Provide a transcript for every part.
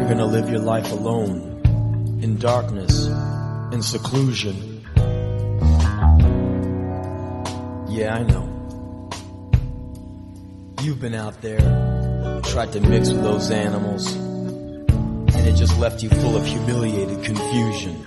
gonna live your life alone, in darkness, in seclusion. Yeah, I know. You've been out there, tried to mix with those animals, and it just left you full of humiliated confusion.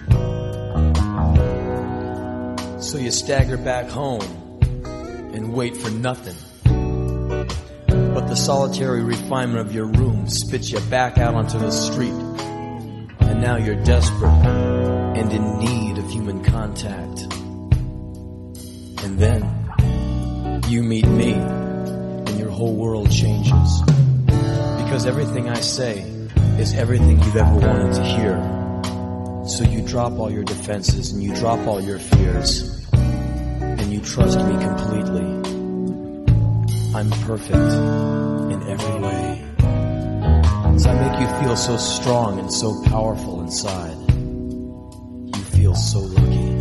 So you stagger back home and wait for nothing. But the solitary refinement of your room spits you back out onto the street. And now you're desperate and in need of human contact. And then you meet me, and your whole world changes. Because everything I say is everything you've ever wanted to hear. So you drop all your defenses and you drop all your fears. And you trust me completely. I'm perfect in every way. So I make you feel so strong and so powerful inside. You feel so lucky.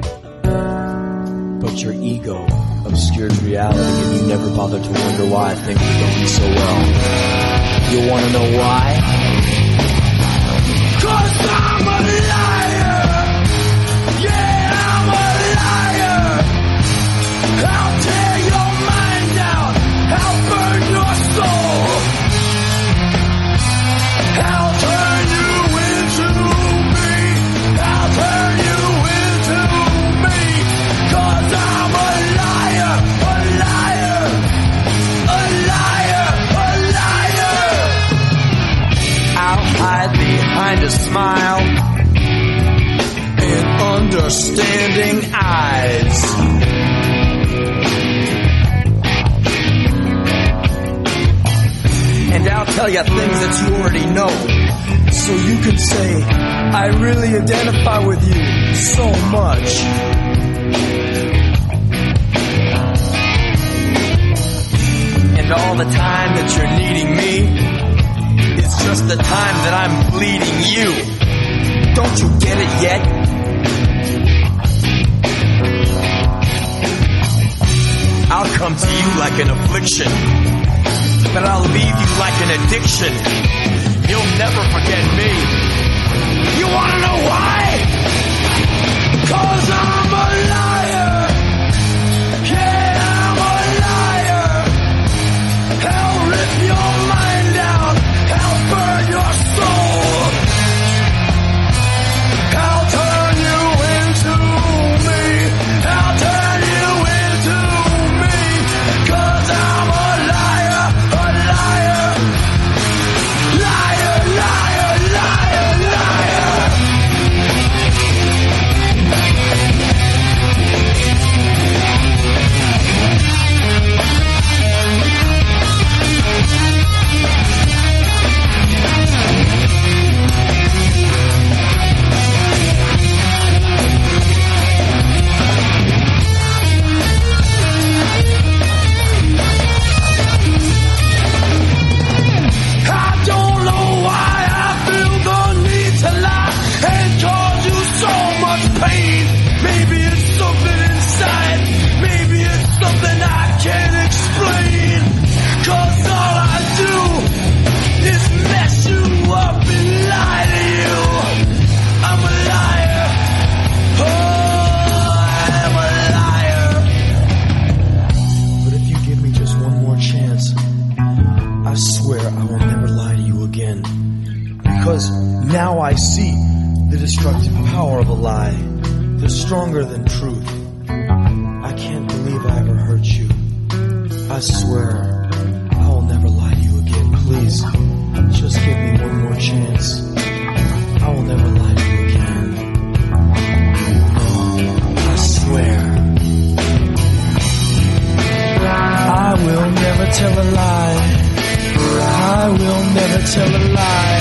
But your ego obscures reality and you never bother to wonder why things are going so well. You wanna know why? 'Cause I'm a liar! Yeah, I'm a liar! I'll tear your mind out! I'll burn your soul! I'll turn you into me! I'll turn you into me! 'Cause I'm a liar! A liar! A liar! A liar! I'll hide behind a smile and understanding eyes. And I'll tell you things that you already know, so you can say, I really identify with you so much. And all the time that you're needing me, it's just the time that I'm bleeding you. Don't you get it yet? I'll come to you like an affliction, but I'll leave you like an addiction. You'll never forget me. You wanna know why? 'Cause I'm a liar. Yeah, I'm a liar. I'll rip your mind out. I'll burn your soul. I'll turn you into me. I'll turn you into me. 'Cause I'm a liar. A liar. Liar, liar, liar, liar. I don't know why I feel the need to lie and cause you so much pain. Maybe it's something inside. Maybe it's something I can't explain. 'Cause all I do is mess you up and lie to you. I'm a liar. Oh, I'm a liar. But if you give me just one more chance, I swear I will never lie to you again. Because now I see the destructive power of a lie. They're stronger than truth. I can't believe I ever hurt you. I swear I will never lie to you again. Please, just give me one more chance. I will never lie to you again. No, I swear. I will never tell a lie. I will never tell a lie.